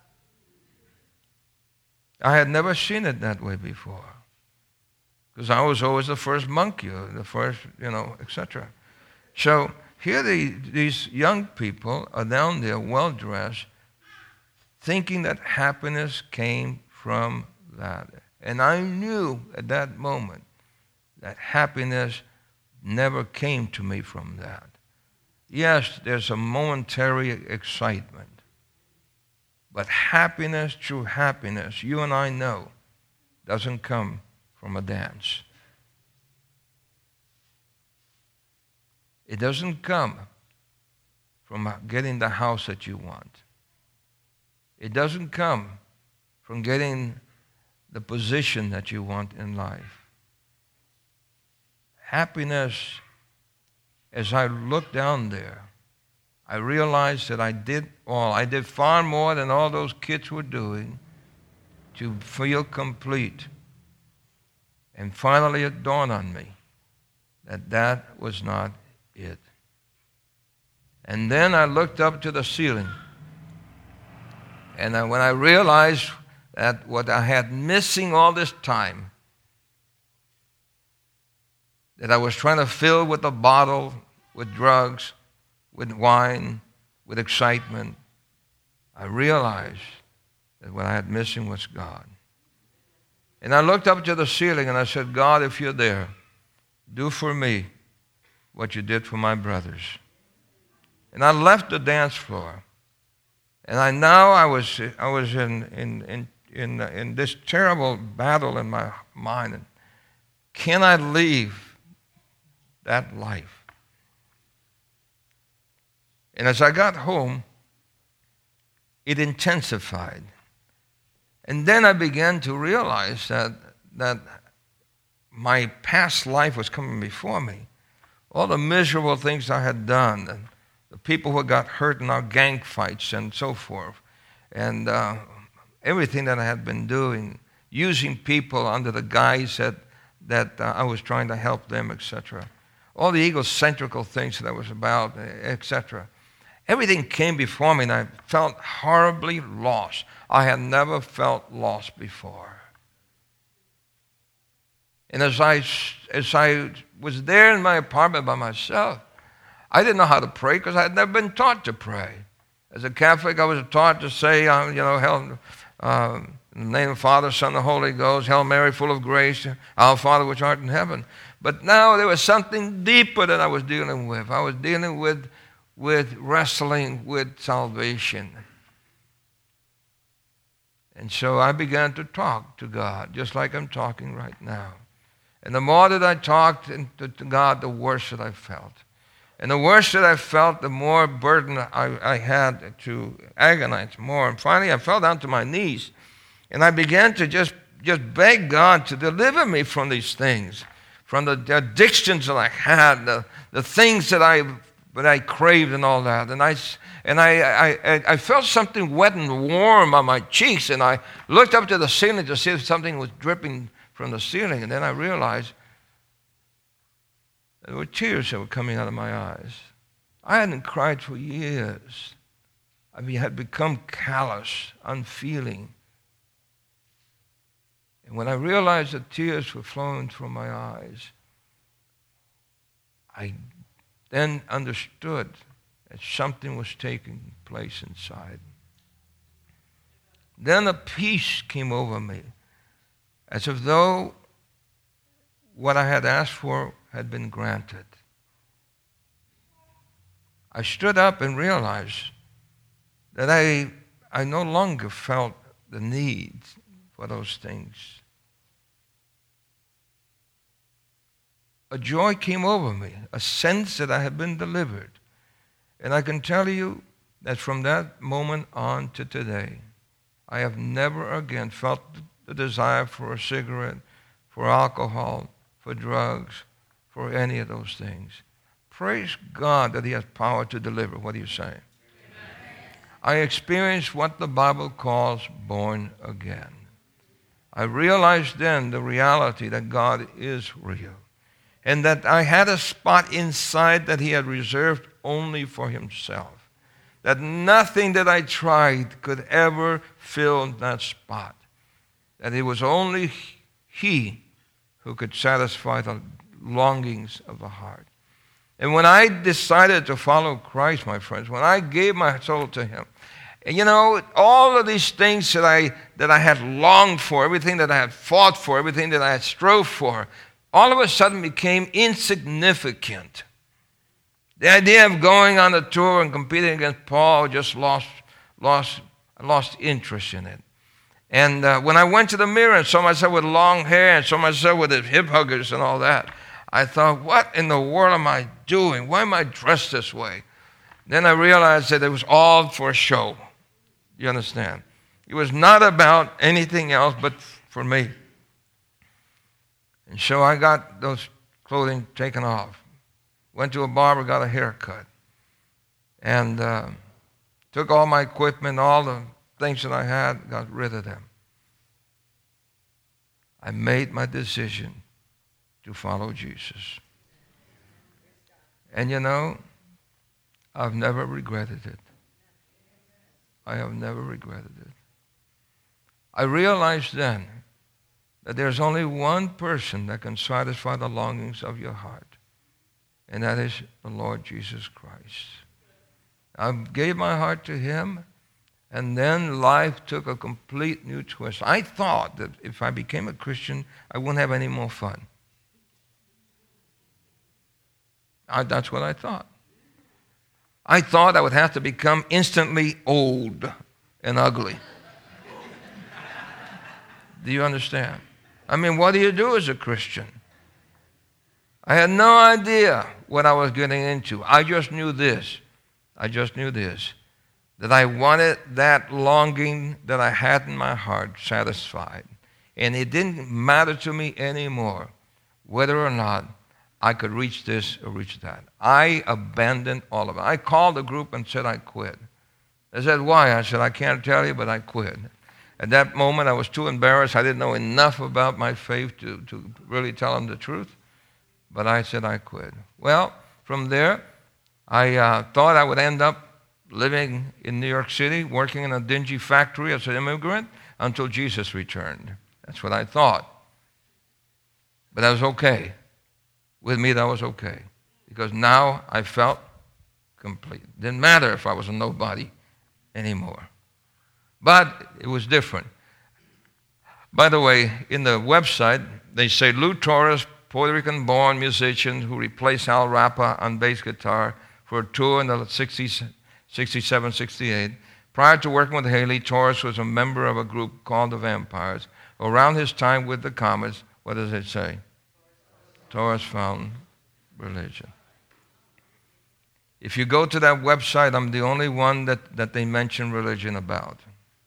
[SPEAKER 1] I had never seen it that way before, because I was always the first monkey, or the first, you know, et cetera. So here the, these young people are down there, well-dressed, thinking that happiness came from that. And I knew at that moment that happiness never came to me from that. Yes, there's a momentary excitement. But happiness, true happiness, you and I know, doesn't come from a dance. It doesn't come from getting the house that you want. It doesn't come from getting the position that you want in life. Happiness, as I looked down there, I realized that I did all, I did far more than all those kids were doing to feel complete. And finally it dawned on me that that was not it. And then I looked up to the ceiling, and I, when I realized that what I had missing all this time, that I was trying to fill with a bottle, with drugs, with wine, with excitement, I realized that what I had missing was God. And I looked up to the ceiling and I said, God, if you're there, do for me what you did for my brothers. And I left the dance floor. And I now I was I was in in in in, in this terrible battle in my mind. And can I leave that life? And as I got home, it intensified. And then I began to realize that that my past life was coming before me. All the miserable things I had done, and the people who got hurt in our gang fights and so forth, and uh, everything that I had been doing, using people under the guise that, that uh, I was trying to help them, et cetera. All the egocentrical things that I was about, et cetera. Everything came before me, and I felt horribly lost. I had never felt lost before. And as I, as I was there in my apartment by myself, I didn't know how to pray because I had never been taught to pray. As a Catholic, I was taught to say, uh, you know, Hail, uh, in the name of the Father, Son, and the Holy Ghost, Hail Mary, full of grace, our Father which art in heaven. But now there was something deeper that I was dealing with. I was dealing with, with wrestling with salvation. And so I began to talk to God, just like I'm talking right now. And the more that I talked to God, the worse that I felt. And the worse that I felt, the more burden I, I had to agonize more. And finally, I fell down to my knees. And I began to just, just beg God to deliver me from these things, from the, the addictions that I had, the, the things that I, that I craved and all that. And I, and I, I, I felt something wet and warm on my cheeks. And I looked up to the ceiling to see if something was dripping from the ceiling. And then I realized there were tears that were coming out of my eyes. I hadn't cried for years. I mean, had become callous, unfeeling. And when I realized that tears were flowing from my eyes, I then understood that something was taking place inside. Then a peace came over me, as if though what I had asked for had been granted. I stood up and realized that I, I no longer felt the need for those things. A joy came over me, a sense that I had been delivered. And I can tell you that from that moment on to today, I have never again felt the desire for a cigarette, for alcohol, for drugs, for any of those things. Praise God that He has power to deliver. What do you say? Amen. I experienced what the Bible calls born again. I realized then the reality that God is real, and that I had a spot inside that He had reserved only for Himself, that nothing that I tried could ever fill that spot, that it was only He who could satisfy the longings of the heart. And when I decided to follow Christ, my friends, when I gave my soul to Him, and you know, all of these things that I that I had longed for, everything that I had fought for, everything that I had strove for, all of a sudden became insignificant. The idea of going on a tour and competing against Paul just lost lost lost interest in it. And uh, when I went to the mirror and saw myself with long hair and saw myself with the hip huggers and all that, I thought, what in the world am I doing? Why am I dressed this way? Then I realized that it was all for show. You understand? It was not about anything else but for me. And so I got those clothing taken off. Went to a barber, got a haircut. And uh, took all my equipment, all the things that I had, got rid of them. I made my decision to follow Jesus. And you know, I've never regretted it. I have never regretted it. I realized then that there's only one person that can satisfy the longings of your heart, and that is the Lord Jesus Christ. I gave my heart to Him, and then life took a complete new twist. I thought that if I became a Christian, I wouldn't have any more fun. I, that's what I thought. I thought I would have to become instantly old and ugly. Do you understand? I mean, what do you do as a Christian? I had no idea what I was getting into. I just knew this. I just knew this. That I wanted that longing that I had in my heart satisfied. And it didn't matter to me anymore whether or not I could reach this or reach that. I abandoned all of it. I called the group and said I quit. They said, why? I said, I can't tell you, but I quit. At that moment, I was too embarrassed. I didn't know enough about my faith to, to really tell them the truth. But I said I quit. Well, from there, I uh, thought I would end up living in New York City, working in a dingy factory as an immigrant until Jesus returned. That's what I thought. But that was okay. With me, that was okay. Because now I felt complete. It didn't matter if I was a nobody anymore. But it was different. By the way, in the website, they say Lou Torres, Puerto Rican-born musician who replaced Al Rapa on bass guitar for a tour in the sixties, sixty-seven, sixty-eight. Prior to working with Haley, Torres was a member of a group called the Vampires. Around his time with the Comets, what does it say? Torres found religion. If you go to that website, I'm the only one that, that they mention religion about.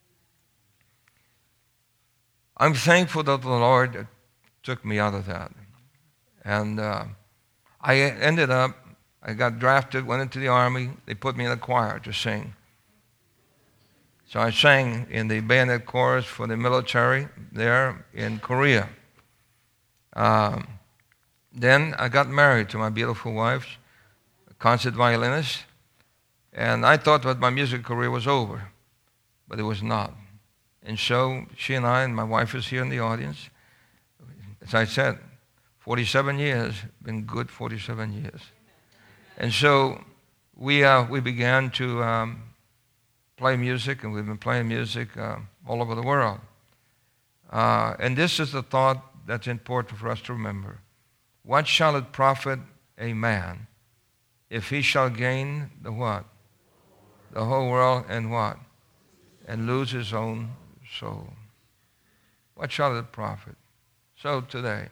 [SPEAKER 1] I'm thankful that the Lord took me out of that. And uh, I ended up, I got drafted, went into the Army. They put me in a choir to sing. So I sang in the bayonet chorus for the military there in Korea. Um, then I got married to my beautiful wife, a concert violinist, and I thought that my music career was over, but it was not. And so she and I, and my wife is here in the audience, as I said, forty-seven years, been good forty-seven years. And so we uh, we began to um, play music, and we've been playing music uh, all over the world. Uh, and this is the thought that's important for us to remember. What shall it profit a man if he shall gain the what? The whole world and what? And lose his own soul. What shall it profit? So today,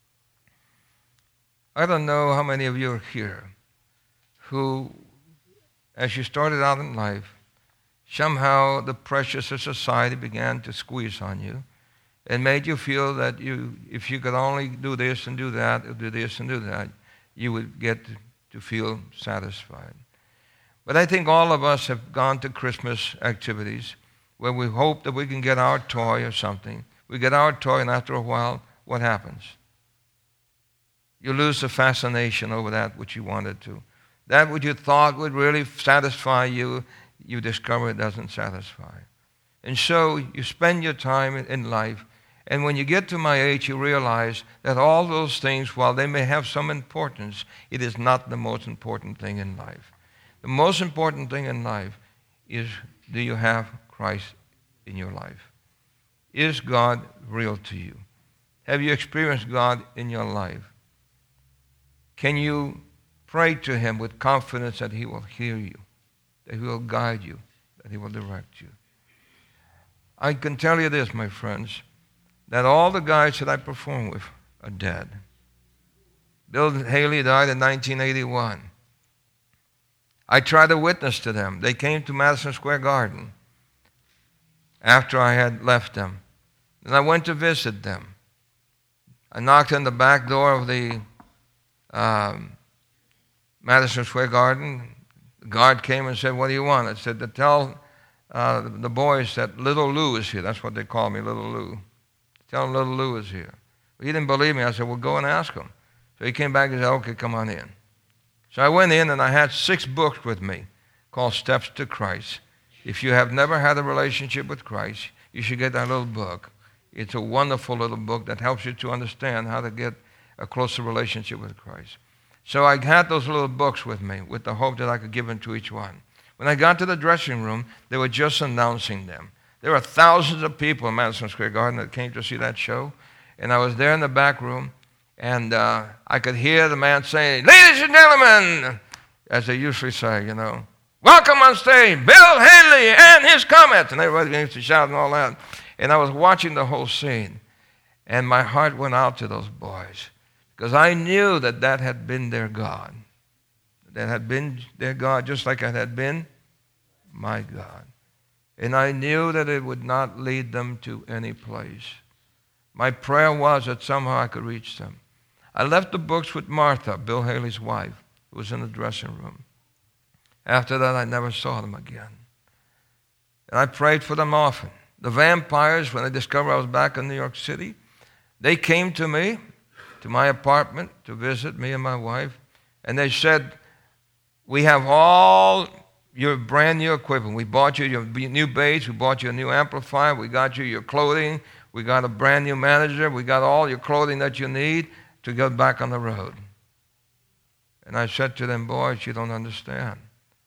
[SPEAKER 1] I don't know how many of you are here who, as you started out in life, somehow the pressures of society began to squeeze on you and made you feel that you, if you could only do this and do that, or do this and do that, you would get to feel satisfied. But I think all of us have gone to Christmas activities where we hope that we can get our toy or something. We get our toy, and after a while, what happens? You lose the fascination over that which you wanted to. That which you thought would really satisfy you, you discover it doesn't satisfy. And so you spend your time in life, and when you get to my age, you realize that all those things, while they may have some importance, it is not the most important thing in life. The most important thing in life is, do you have Christ in your life? Is God real to you? Have you experienced God in your life? Can you pray to Him with confidence that He will hear you, that He will guide you, that He will direct you? I can tell you this, my friends, that all the guys that I perform with are dead. Bill Haley died in nineteen eighty-one. I tried to witness to them. They came to Madison Square Garden after I had left them. And I went to visit them. I knocked on the back door of the um, Madison Square Garden. The guard came and said, "What do you want?" I said, "To tell uh, the boys that Little Lou is here." That's what they call me, Little Lou. Tell them Little Lou is here. Well, he didn't believe me. I said, "Well, go and ask him." So he came back and said, "Okay, come on in." So I went in, and I had six books with me called Steps to Christ. If you have never had a relationship with Christ, you should get that little book. It's a wonderful little book that helps you to understand how to get a closer relationship with Christ. So I had those little books with me with the hope that I could give them to each one. When I got to the dressing room, they were just announcing them. There were thousands of people in Madison Square Garden that came to see that show. And I was there in the back room, and uh, I could hear the man saying, "Ladies and gentlemen," as they usually say, you know, "welcome on stage, Bill Haley and his comments." And everybody used to shout and all that. And I was watching the whole scene, and my heart went out to those boys because I knew that that had been their God. That had been their God just like it had been my God. And I knew that it would not lead them to any place. My prayer was that somehow I could reach them. I left the books with Martha, Bill Haley's wife, who was in the dressing room. After that, I never saw them again. And I prayed for them often. The vampires, when they discovered I was back in New York City, they came to me, to my apartment, to visit me and my wife, and they said, "We have all your brand new equipment. We bought you your new bass, we bought you a new amplifier, we got you your clothing, we got a brand new manager, we got all your clothing that you need to get back on the road." And I said to them, "Boys, you don't understand.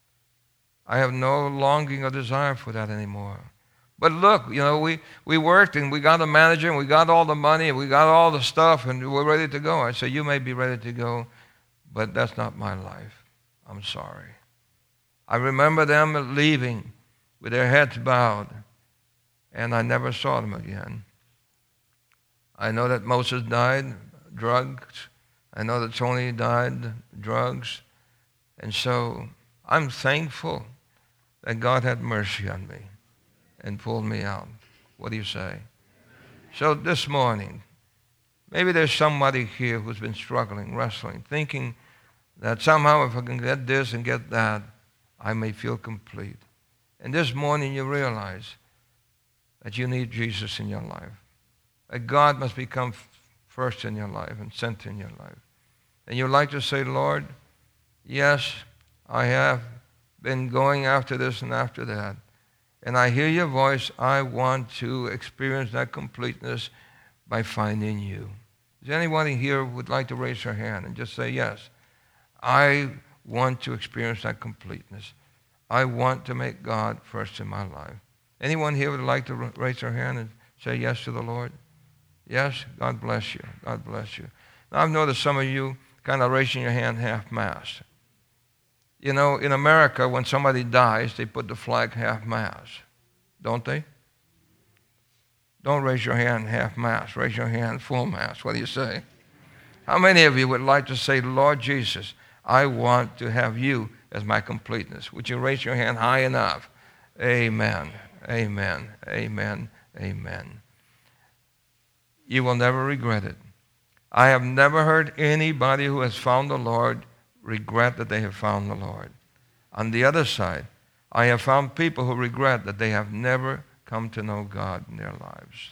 [SPEAKER 1] I have no longing or desire for that anymore. But look, you know, we, we worked and we got a manager and we got all the money and we got all the stuff and we're ready to go." I said, "You may be ready to go, but that's not my life. I'm sorry." I remember them leaving with their heads bowed, and I never saw them again. I know that Moses died, drugs. I know that Tony died, drugs. And so I'm thankful that God had mercy on me and pulled me out. What do you say? So this morning, maybe there's somebody here who's been struggling, wrestling, thinking that somehow if I can get this and get that, I may feel complete. And this morning you realize that you need Jesus in your life. That God must become first in your life and center in your life. And you'd like to say, Lord, yes, I have been going after this and after that. And I hear your voice. I want to experience that completeness by finding you. Is there anybody here who would like to raise their hand and just say, yes, I want to experience that completeness. I want to make God first in my life. Anyone here would like to raise their hand and say yes to the Lord? Yes? God bless you. God bless you. Now, I've noticed some of you kind of raising your hand half-mast. You know, in America, when somebody dies, they put the flag half-mast, don't they? Don't raise your hand half-mast. Raise your hand full-mast. What do you say? How many of you would like to say, Lord Jesus, I want to have you as my completeness? Would you raise your hand high enough? Amen. Amen. Amen. Amen. You will never regret it. I have never heard anybody who has found the Lord regret that they have found the Lord. On the other side, I have found people who regret that they have never come to know God in their lives.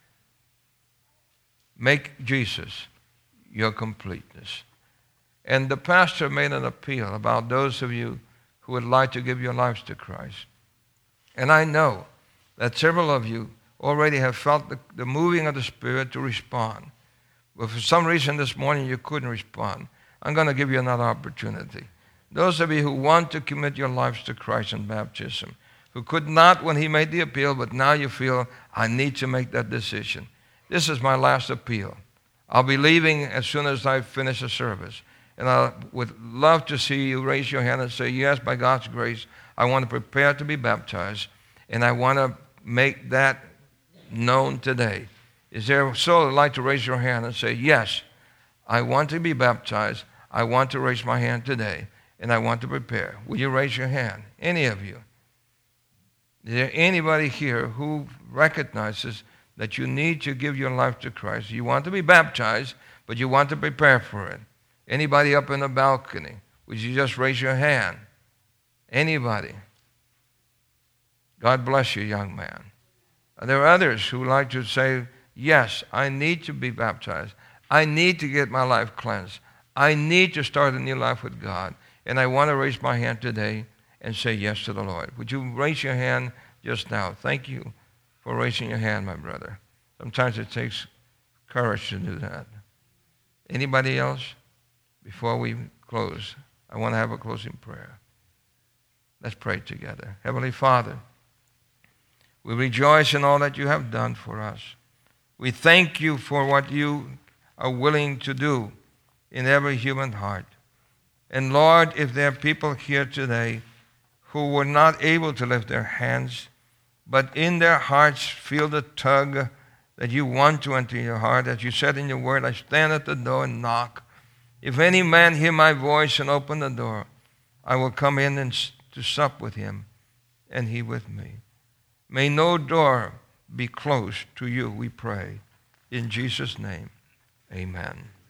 [SPEAKER 1] Make Jesus your completeness. And the pastor made an appeal about those of you who would like to give your lives to Christ. And I know that several of you already have felt the, the moving of the Spirit to respond. But for some reason this morning you couldn't respond. I'm going to give you another opportunity. Those of you who want to commit your lives to Christ in baptism, who could not when he made the appeal, but now you feel, I need to make that decision. This is my last appeal. I'll be leaving as soon as I finish the service. And I would love to see you raise your hand and say, yes, by God's grace, I want to prepare to be baptized, and I want to make that known today. Is there a soul who'd like to raise your hand and say, yes, I want to be baptized. I want to raise my hand today, and I want to prepare. Will you raise your hand? Any of you? Is there anybody here who recognizes that you need to give your life to Christ? You want to be baptized, but you want to prepare for it. Anybody up in the balcony? Would you just raise your hand? Anybody? God bless you, young man. There are others who like to say, yes, I need to be baptized. I need to get my life cleansed. I need to start a new life with God. And I want to raise my hand today and say yes to the Lord. Would you raise your hand just now? Thank you for raising your hand, my brother. Sometimes it takes courage to do that. Anybody else? Before we close, I want to have a closing prayer. Let's pray together. Heavenly Father, we rejoice in all that you have done for us. We thank you for what you are willing to do in every human heart. And Lord, if there are people here today who were not able to lift their hands, but in their hearts feel the tug that you want to enter your heart, as you said in your word, I stand at the door and knock. If any man hear my voice and open the door, I will come in and to sup with him, and he with me. May no door be closed to you, we pray. In Jesus' name, amen.